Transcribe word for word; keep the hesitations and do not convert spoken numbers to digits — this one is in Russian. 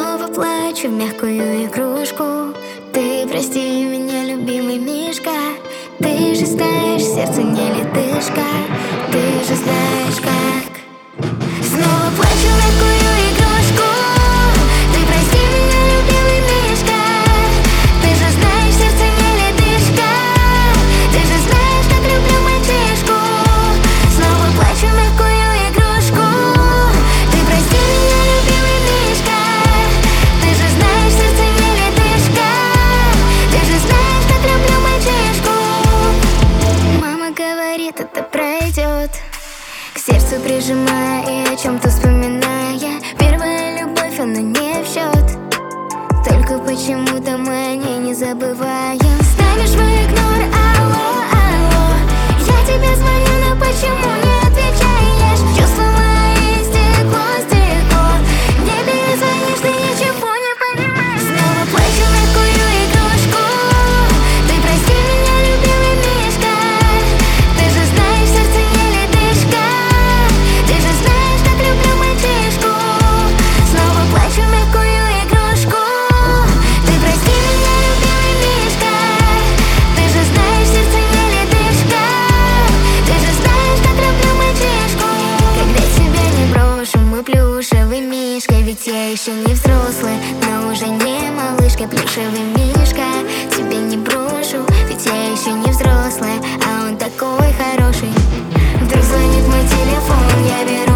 Снова плачу в мягкую игрушку. Ты прости меня, любимый мишка. Ты же знаешь, сердце не ледышка. Ты же знаешь как. Снова плачу в мягкую игрушку. Ты прости меня, любимый мишка. Ты же знаешь, сердце не ледышка. Ты же знаешь, как люблю мальчишку. Снова плачу в мягкую игрушку. Ты прости меня, любимый мишка. Ты же знаешь, сердце не ледышка. Ты же знаешь, как люблю мальчишку. Мама говорит, это пройдет. К сердцу прижимая и о чем-то вспоминая. Первая любовь, она не в счет. Только почему-то мы о ней не забываем. Ставишь в игнор, алло, алло. Я тебе звоню, но почему не отвечаешь? Чувства мои стекло, стекло. Не перезвонишь, ты ничего не понимаешь. Снова плачу в мягкую игрушку. Ты прости меня, любимый мишка. Ты же знаешь, сердце не ледышка. Ты же знаешь, как люблю мальчишку. Снова плачу в мягкую игрушку. Ты прости меня, любимый мишка. Ты же знаешь, сердце не ледышка. Ты же знаешь, как люблю мальчишку. Когда тебя не брошу, мы плюшевый мишка. Ведь я еще не взрослый, но уже не малышка. Плюшевый мишка, тебя не брошу. Ведь я еще не взрослая, а он такой хороший. Вдруг звонит мой телефон, я беру.